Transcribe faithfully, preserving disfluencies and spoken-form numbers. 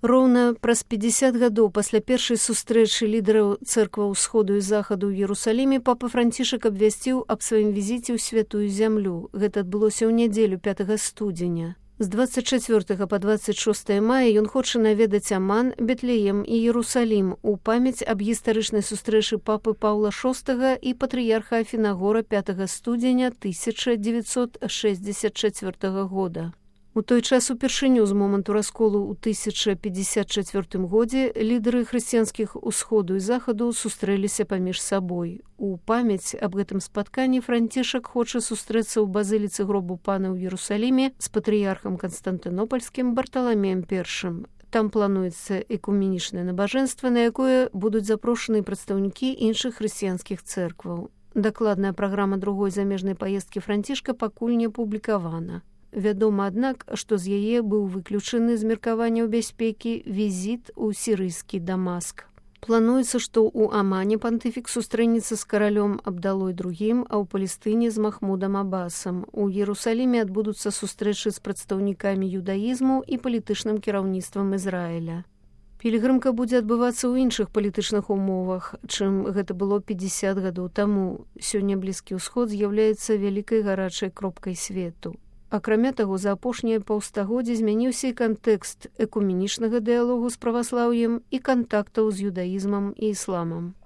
Роўна праз пятьдесят гадоў пасля першай сустрэчы лідараў цэркваў усходу і захаду ў Іерусаліме папа Францішак абвясціў аб сваім візіце ў святую зямлю. Гэта адбылося ў нядзелю пятага студзеня. З дваццаць чацвёртага па дваццаць шостае мая ён хоча наведаць Аман, Бетлеем і Іерусалім у памяць аб гістарычнай сустрэчы папы Паўла шостага і патрыярха Афінагора пятага студзеня тысяча дзевяцьсот шэсцьдзесят чацвёртага года. У той час упершыню з моманту расколу ў тысяча пятьдесят чацвёртым годзе лідары хрысціянскіх усходу і захаду сустрэліся паміж сабой. У памяць аб гэтым спатканні Францішак хоча сустрэцца ў базыліцы гробу пана ў Іерусаліме з патрыярхам Канстантынопальскім Барталамеем першым. Там плануецца экуменічнае набажэнства, на якое будуць запрошаны прадстаўнікі іншых хрысціянскіх цэркваў. Дакладная праграма другой замежнай паездкі Францішка пакуль не апублікавана. Вядома, аднак, што з яе быў выключаны з меркаванняў бяспекі візіт у сірыйскі Дамаск. Плануецца, што ў Амане пантыфік сустрэнецца з каралём Абдалой другім, а ў Палестыне з Махмудам Абасам. У Іерусаліме адбудуцца сустрэчы з прадстаўнікамі юдаізму і палітычным кіраўніцтвам Ізраіля. Пілігрымка будзе адбывацца ў іншых палітычных умовах, чым гэта было пятьдесят гадоў таму. Сёння Блізкі ўсход з'яўляецца вялікай гарачай кропкай свету. Акрамя таго, за апошняе паўстагоддзе змяніўся і кантэкст экуменічнага дыялогу з праваслаўем і кантактаў з юдаізмам і ісламам.